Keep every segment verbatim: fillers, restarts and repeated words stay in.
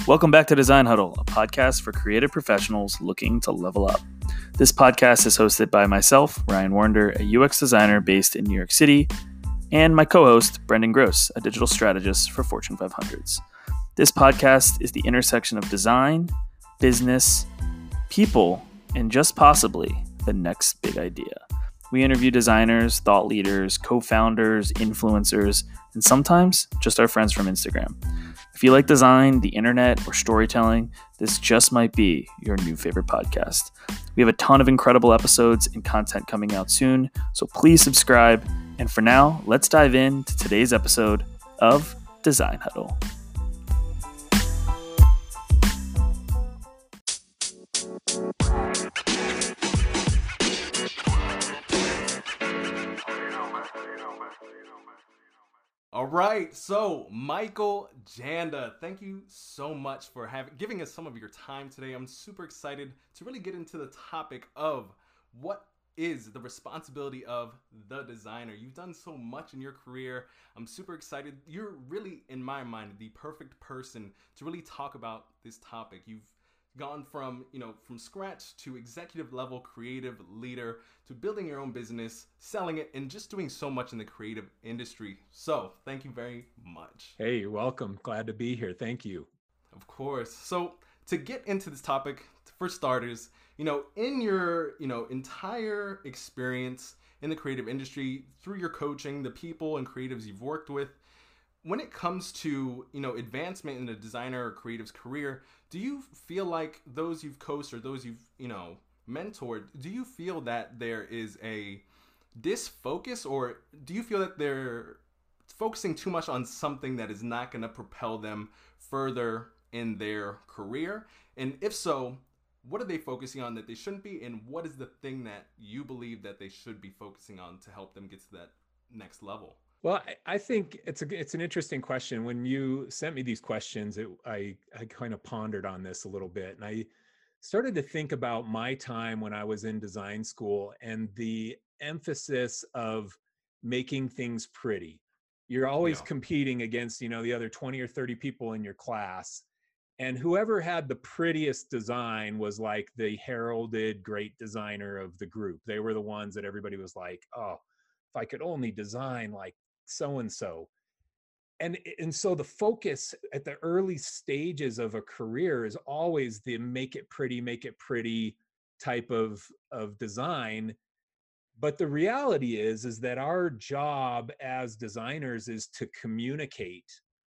Welcome back to Design Huddle, a podcast for creative professionals looking to level up. This podcast is hosted by myself, Ryan Warnder, a U X designer based in New York City, and my co-host, Brendan Gross, a digital strategist for Fortune five hundreds. This podcast is the intersection of design, business, people, and just possibly the next big idea. We interview designers, thought leaders, co-founders, influencers, and sometimes just our friends from Instagram. If you like design, the internet, or storytelling, this just might be your new favorite podcast. We have a ton of incredible episodes and content coming out soon, so please subscribe. And for now, let's dive into today's episode of Design Huddle. All right, so Michael Janda, thank you so much for having giving us some of your time today. I'm super excited to really get into the topic of what is the responsibility of the designer. You've done so much in your career. I'm super excited. You're really, in my mind, the perfect person to really talk about this topic. You've gone from, you know, from scratch to executive level creative leader to building your own business, selling it, and just doing so much in the creative industry. So thank you very much. Hey, you're welcome. Glad to be here. Thank you. Of course. So to get into this topic, for starters, you know, in your, you know, entire experience in the creative industry, through your coaching, the people and creatives you've worked with, when it comes to, you know, advancement in a designer or creative's career, do you feel like those you've coached or those you've, you know, mentored, do you feel that there is a disfocus, or do you feel that they're focusing too much on something that is not going to propel them further in their career? And if so, what are they focusing on that they shouldn't be? And what is the thing that you believe that they should be focusing on to help them get to that next level? Well, I, I think it's a it's an interesting question. When you sent me these questions, it, I I kind of pondered on this a little bit, and I started to think about my time when I was in design school and the emphasis of making things pretty. You're always Yeah. competing against, you know, the other twenty or thirty people in your class, and whoever had the prettiest design was like the heralded great designer of the group. They were the ones that everybody was like, oh, if I could only design like so-and-so. And, and so the focus at the early stages of a career is always the make it pretty, make it pretty type of, of design. But the reality is, is that our job as designers is to communicate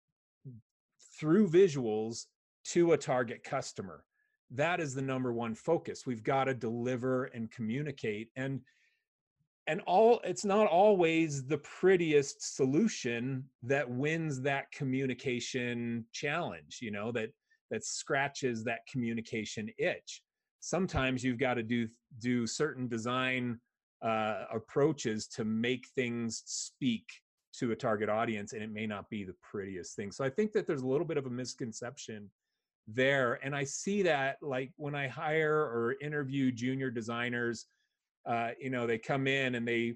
through visuals to a target customer. That is the number one focus. We've got to deliver and communicate. And And all it's not always the prettiest solution that wins that communication challenge, you know, that that scratches that communication itch. Sometimes you've got to do do certain design uh, approaches to make things speak to a target audience, and it may not be the prettiest thing. So I think that there's a little bit of a misconception there, and I see that like when I hire or interview junior designers. Uh, you know, they come in and they,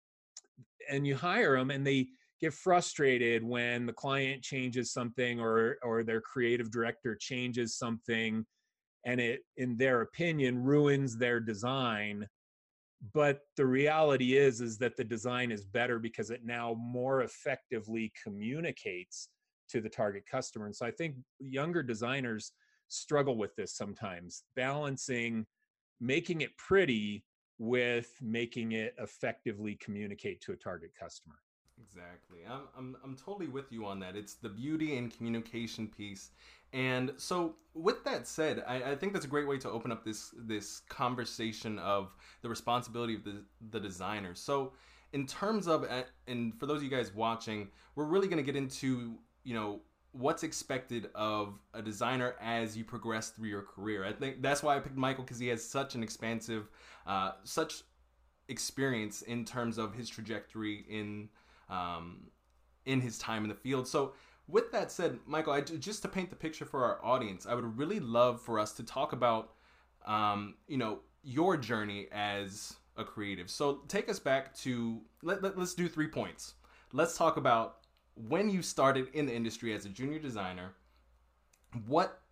and you hire them and they get frustrated when the client changes something or, or their creative director changes something and it, in their opinion, ruins their design. But the reality is, is that the design is better because it now more effectively communicates to the target customer. And so I think younger designers struggle with this sometimes, balancing making it pretty with making it effectively communicate to a target customer. Exactly. I'm, I'm, I'm totally with you on that. It's the beauty and communication piece. And so with that said, I, I think that's a great way to open up this, this conversation of the responsibility of the, the designer. So in terms of, and for those of you guys watching, we're really going to get into, you know, what's expected of a designer as you progress through your career. I think that's why I picked Michael, because he has such an expansive, uh, such experience in terms of his trajectory in um, in his time in the field. So with that said, Michael, I, just to paint the picture for our audience, I would really love for us to talk about, um, you know, your journey as a creative. So take us back to, let, let, let's do three points. Let's talk about when you started in the industry as a junior designer, what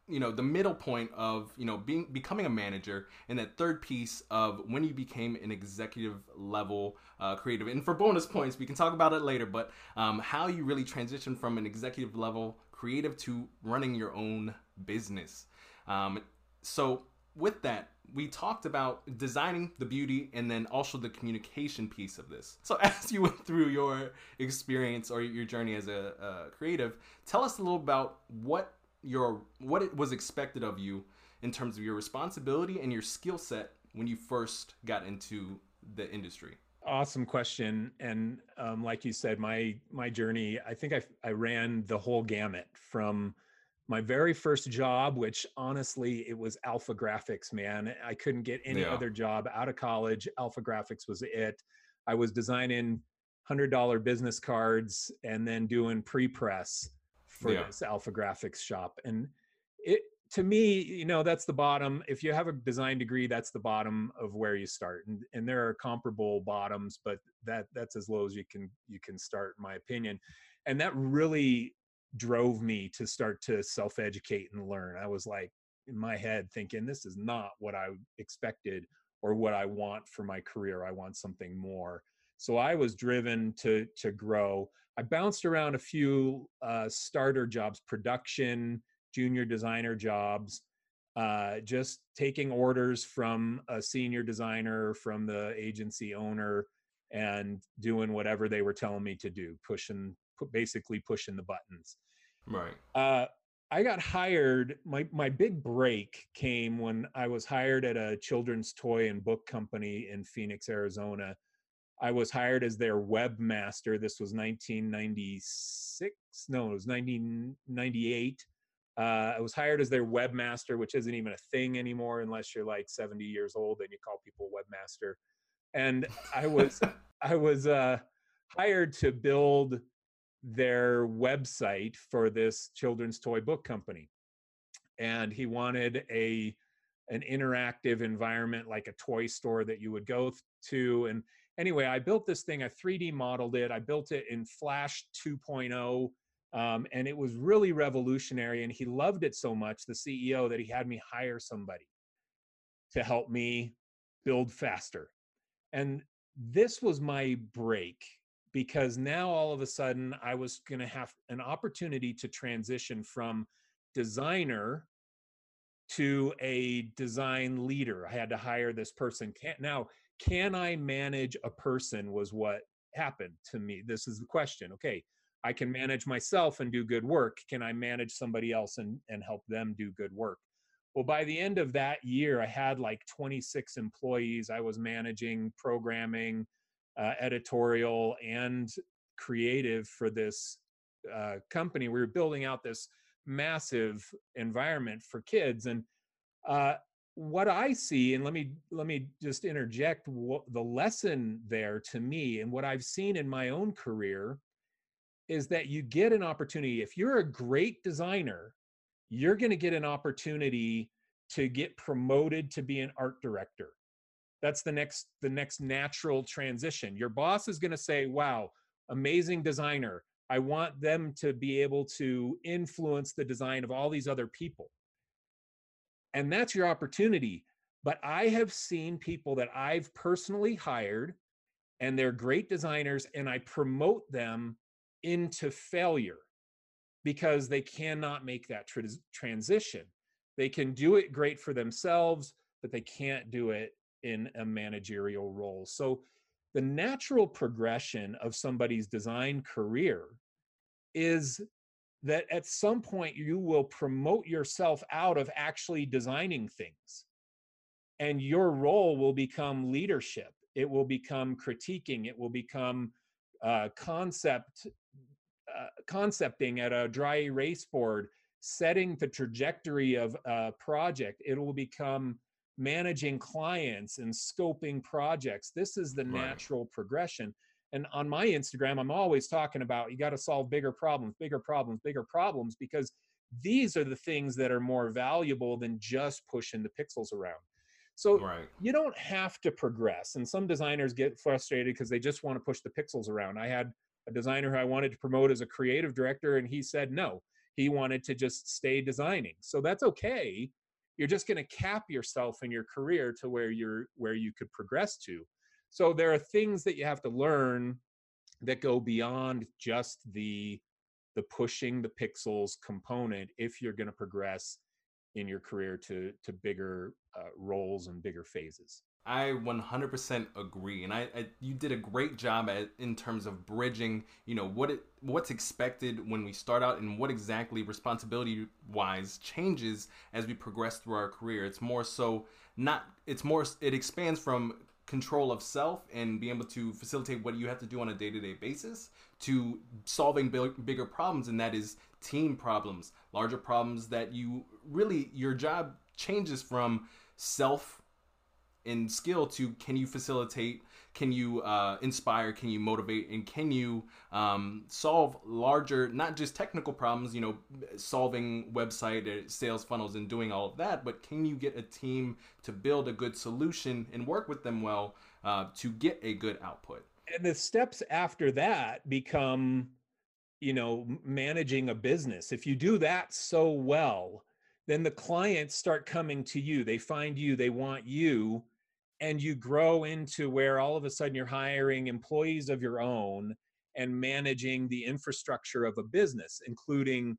you know, the middle point of, you know, being becoming a manager, and that third piece of when you became an executive level uh, creative. And for bonus points, we can talk about it later, but um, how you really transition from an executive level creative to running your own business. Um, so with that, we talked about designing the beauty and then also the communication piece of this. So as you went through your experience or your journey as a, a creative, tell us a little about what your what it was expected of you in terms of your responsibility and your skill set when you first got into the industry. Awesome question. And um, like you said, my my journey, I think I, I ran the whole gamut from my very first job, which honestly, it was Alpha Graphics, man. I couldn't get any Yeah. other job out of college. Alpha Graphics was it. I was designing one hundred dollar business cards and then doing pre-press for Yeah. this Alpha Graphics shop. And it, to me, you know, that's the bottom. If you have a design degree, that's the bottom of where you start. And, and there are comparable bottoms, but that that's as low as you can, you can start, in my opinion. And that really drove me to start to self-educate and learn. I was like in my head thinking, this is not what I expected or what I want for my career. I want something more. So I was driven to to grow. I bounced around a few uh, starter jobs, production, junior designer jobs, uh, just taking orders from a senior designer, from the agency owner, and doing whatever they were telling me to do, pushing, basically pushing the buttons. Right. Uh, I got hired. My my big break came when I was hired at a children's toy and book company in Phoenix, Arizona. I was hired as their webmaster. This was nineteen ninety-six. No, it was nineteen ninety-eight. Uh, I was hired as their webmaster, which isn't even a thing anymore unless you're like seventy years old and you call people webmaster. And I was I was uh, hired to build their website for this children's toy book company. And he wanted a an interactive environment like a toy store that you would go to. And anyway, I built this thing, I three D modeled it. I built it in Flash two point oh. Um, and it was really revolutionary. And he loved it so much, the C E O, that he had me hire somebody to help me build faster. And this was my break, because now all of a sudden I was going to have an opportunity to transition from designer to a design leader. I had to hire this person. Can, now, can I manage a person was what happened to me. This is the question. Okay, I can manage myself and do good work. Can I manage somebody else and, and help them do good work? Well, by the end of that year, I had like twenty-six employees. I was managing programming, uh, editorial, and creative for this uh, company. We were building out this massive environment for kids. And uh, what I see, and let me let me just interject what, the lesson there to me, and what I've seen in my own career, is that you get an opportunity. If you're a great designer, you're going to get an opportunity to get promoted to be an art director. That's the next the next natural transition. Your boss is going to say, wow, amazing designer. I want them to be able to influence the design of all these other people. And that's your opportunity. But I have seen people that I've personally hired, and they're great designers, and I promote them into failure because they cannot make that tra- transition. They can do it great for themselves, but they can't do it in a managerial role. So the natural progression of somebody's design career is that at some point you will promote yourself out of actually designing things, and your role will become leadership. It will become critiquing. It will become uh, concept uh, concepting at a dry erase board, setting the trajectory of a project. It will become managing clients and scoping projects. This is the Right. natural progression. And on my Instagram, I'm always talking about, you got to solve bigger problems, bigger problems, bigger problems, because these are the things that are more valuable than just pushing the pixels around. So Right. you don't have to progress. And some designers get frustrated because they just want to push the pixels around. I had a designer who I wanted to promote as a creative director, and he said, no, He wanted to just stay designing. So that's okay. You're just going to cap yourself in your career to where you're where you could progress to. So there are things that you have to learn that go beyond just the the pushing the pixels component if you're going to progress in your career to to bigger uh, roles and bigger phases. I one hundred percent agree, and I, I you did a great job at in terms of bridging, you know, what it what's expected when we start out and what exactly responsibility wise changes as we progress through our career. It's more so not it's more it expands from control of self and being able to facilitate what you have to do on a day-to-day basis to solving big, bigger problems, and that is team problems, larger problems that you really your job changes from self in skill to can you facilitate, can you uh, inspire, can you motivate, and can you um, solve larger, not just technical problems, you know, solving website uh, sales funnels and doing all of that, but can you get a team to build a good solution and work with them well uh, to get a good output? And the steps after that become, you know, managing a business. If you do that so well, then the clients start coming to you. They find you, they want you, and you grow into where all of a sudden you're hiring employees of your own and managing the infrastructure of a business, including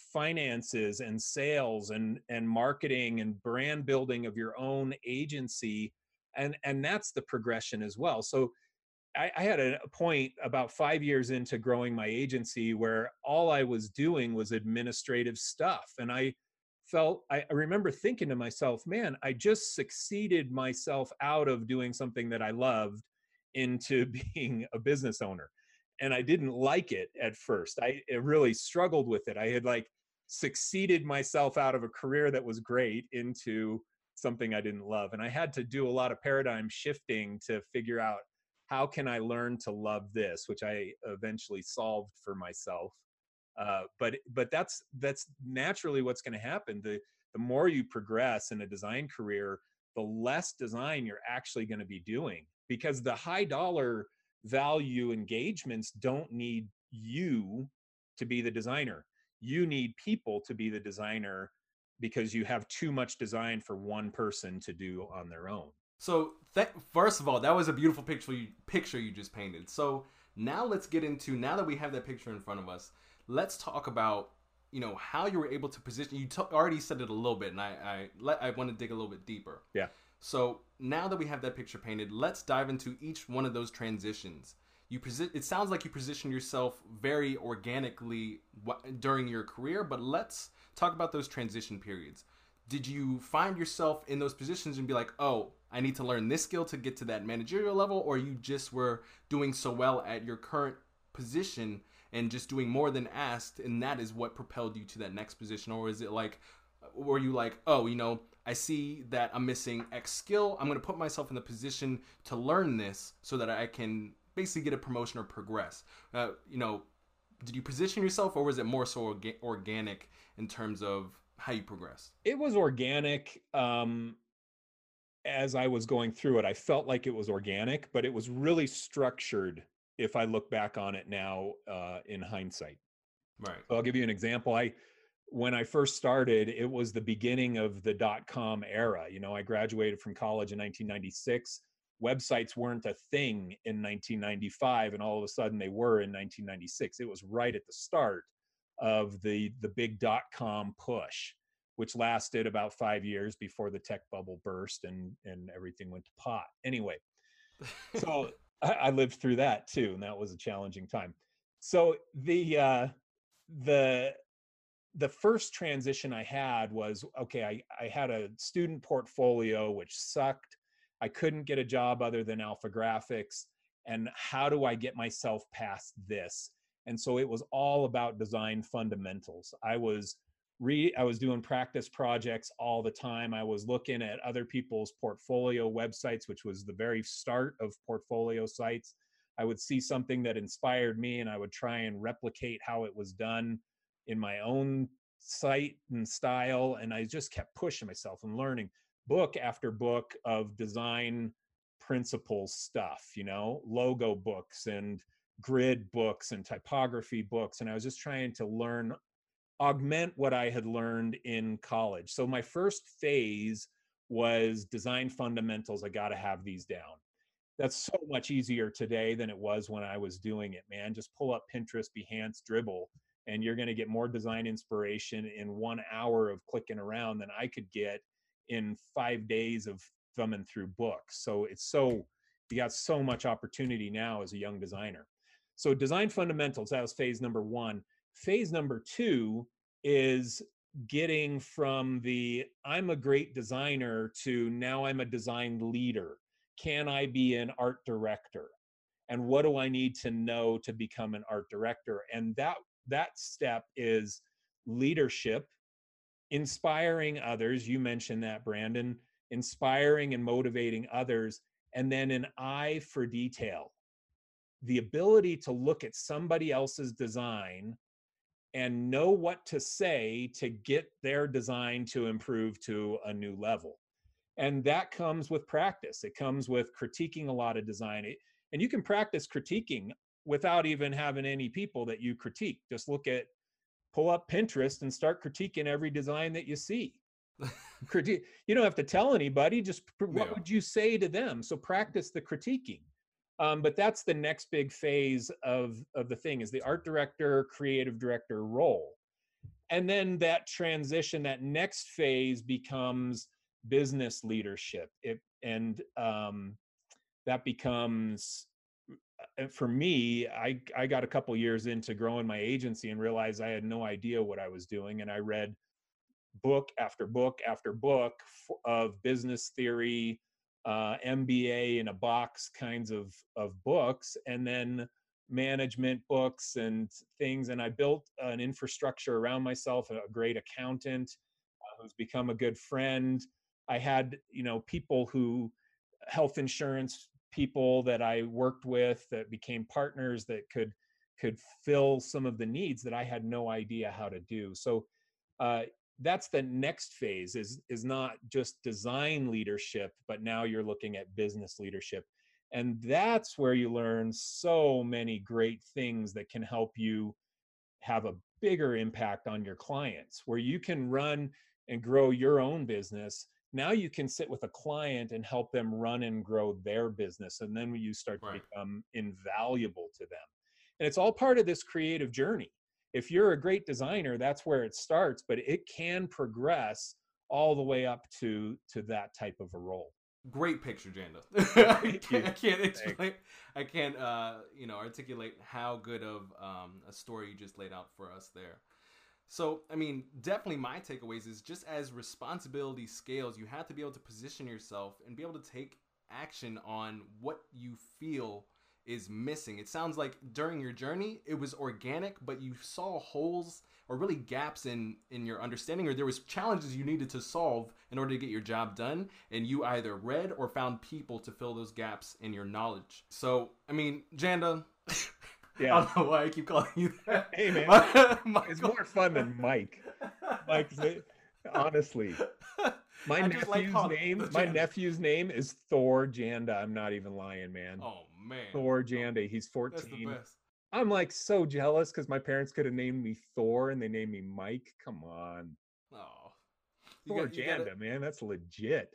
finances and sales and, and marketing and brand building of your own agency. And, and that's the progression as well. So I, I had a point about five years into growing my agency where all I was doing was administrative stuff. And I felt, I, I remember thinking to myself, man, I just succeeded myself out of doing something that I loved into being a business owner. And I didn't like it at first. I it really struggled with it. I had like succeeded myself out of a career that was great into something I didn't love. And I had to do a lot of paradigm shifting to figure out, how can I learn to love this, which I eventually solved for myself. Uh, but but that's that's naturally what's going to happen. The the more you progress in a design career, the less design you're actually going to be doing, because the high dollar value engagements don't need you to be the designer. You need people to be the designer because you have too much design for one person to do on their own. So th- first of all, that was a beautiful picture you, picture you just painted. So now let's get into, now that we have that picture in front of us, let's talk about, you know, how you were able to position. You t- already said it a little bit, and I I, let, I want to dig a little bit deeper. Yeah. So now that we have that picture painted, let's dive into each one of those transitions. You posi- It sounds like you position yourself very organically w- during your career, but let's talk about those transition periods. Did you find yourself in those positions and be like, oh, I need to learn this skill to get to that managerial level, or you just were doing so well at your current position and just doing more than asked, and that is what propelled you to that next position? Or is it like, were you like, oh, you know, I see that I'm missing X skill, I'm going to put myself in the position to learn this so that I can basically get a promotion or progress? Uh, you know, did you position yourself, or was it more so orga- organic in terms of how you progressed? It was organic. Um, as I was going through it, I felt like it was organic, but it was really structured if I look back on it now uh, in hindsight. Right. So I'll give you an example. I, when I first started, it was the beginning of the dot-com era. You know, I graduated from college in nineteen ninety-six. Websites weren't a thing in nineteen ninety-five, and all of a sudden they were in nineteen ninety-six. It was right at the start of the, the big dot-com push, which lasted about five years before the tech bubble burst and, and everything went to pot. Anyway, so I, I lived through that too, and that was a challenging time. So the uh, the the first transition I had was, okay, I, I had a student portfolio which sucked. I couldn't get a job other than Alpha Graphics. And how do I get myself past this? And so it was all about design fundamentals. I was re I was doing practice projects all the time. I was looking at other people's portfolio websites, which was the very start of portfolio sites. I would see something that inspired me and I would try and replicate how it was done in my own site and style. And I just kept pushing myself and learning book after book of design principles stuff, you know, logo books and grid books and typography books. And I was just trying to learn augment what I had learned in college. So my first phase was design fundamentals. I got to have these down. That's so much easier today than it was when I was doing it, man. Just pull up Pinterest, Behance, Dribbble, and you're going to get more design inspiration in one hour of clicking around than I could get in five days of thumbing through books. So it's so, you got so much opportunity now as a young designer. So design fundamentals, that was phase number one. Phase number two is getting from the I'm a great designer to now I'm a design leader. Can I be an art director? And what do I need to know to become an art director? And that that step is leadership, inspiring others. You mentioned that, Brandon, inspiring and motivating others, and then an eye for detail. The ability to look at somebody else's design and know what to say to get their design to improve to a new level. And that comes with practice. It comes with critiquing a lot of design. And you can practice critiquing without even having any people that you critique. Just look at, pull up Pinterest and start critiquing every design that you see. Critique, you don't have to tell anybody, just what Yeah. would you say to them? So practice the critiquing. Um, but that's the next big phase of, of the thing, is the art director, creative director role. And then that transition, that next phase becomes business leadership. It, and um, that becomes, for me, I, I got a couple years into growing my agency and realized I had no idea what I was doing. And I read book after book after book of business theory, uh, M B A in a box kinds of, of books, and then management books and things. And I built an infrastructure around myself, a great accountant uh, who's become a good friend. I had, you know, people who, health insurance people that I worked with that became partners that could, could fill some of the needs that I had no idea how to do. So uh, that's the next phase, is, is not just design leadership, but now you're looking at business leadership. And that's where you learn so many great things that can help you have a bigger impact on your clients, where you can run and grow your own business. Now you can sit with a client and help them run and grow their business. And then you start Right. to become invaluable to them. And it's all part of this creative journey. If you're a great designer, that's where it starts, but it can progress all the way up to, to that type of a role. Great picture, Janda. I, Thank you. can't, I can't explain. I can't, uh, you know, articulate how good of um, a story you just laid out for us there. So, I mean, definitely my takeaways is just as responsibility scales, you have to be able to position yourself and be able to take action on what you feel is missing. It sounds like during your journey, it was organic, but you saw holes or really gaps in, in your understanding, or there was challenges you needed to solve in order to get your job done. And you either read or found people to fill those gaps in your knowledge. So, I mean, Janda, Yeah. I don't know why I keep calling you that. Hey, man. My, It's more fun than Mike. Mike, honestly. My I just like nephew's calling name, the my Janda. nephew's name is Thor Janda. I'm not even lying, man. Oh, man. Thor Janda. He's That's fourteen. the best. I'm like so jealous because my parents could have named me Thor and they named me Mike. Come on. Oh. You Thor got- you Janda, gotta- man. That's legit.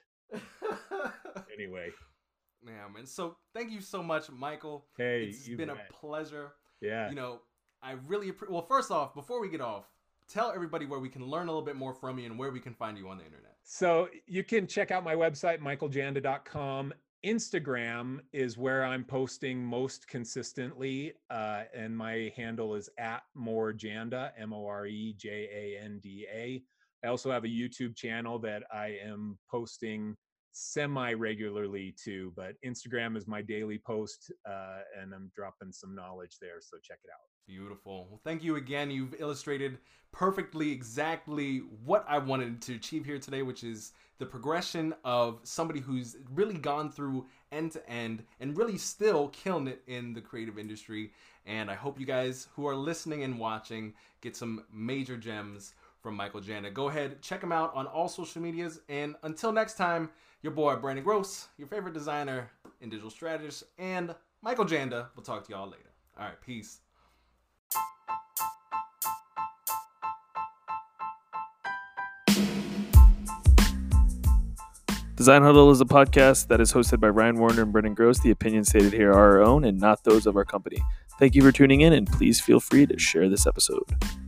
Anyway. Yeah, man. So thank you so much, Michael. Hey, It's you been bet. a pleasure. Yeah. You know, I really appre- well. First off, before we get off, tell everybody where we can learn a little bit more from you and where we can find you on the internet. So you can check out my website, michael janda dot com. Instagram is where I'm posting most consistently, uh, and my handle is at morejanda, M O R E J A N D A. I also have a YouTube channel that I am posting semi-regularly to, but Instagram is my daily post, uh, and I'm dropping some knowledge there, so check it out. Beautiful. Well, thank you again. You've illustrated perfectly exactly what I wanted to achieve here today, which is the progression of somebody who's really gone through end to end and really still killing it in the creative industry. And I hope you guys who are listening and watching get some major gems from Michael Janda. Go ahead, check him out on all social medias. And until next time, your boy Brandon Gross, your favorite designer and digital strategist, and Michael Janda. We'll talk to y'all later. All right, peace. Design Huddle is a podcast that is hosted by Ryan Warner and Brendan Gross. The opinions stated here are our own and not those of our company. Thank you for tuning in, and please feel free to share this episode.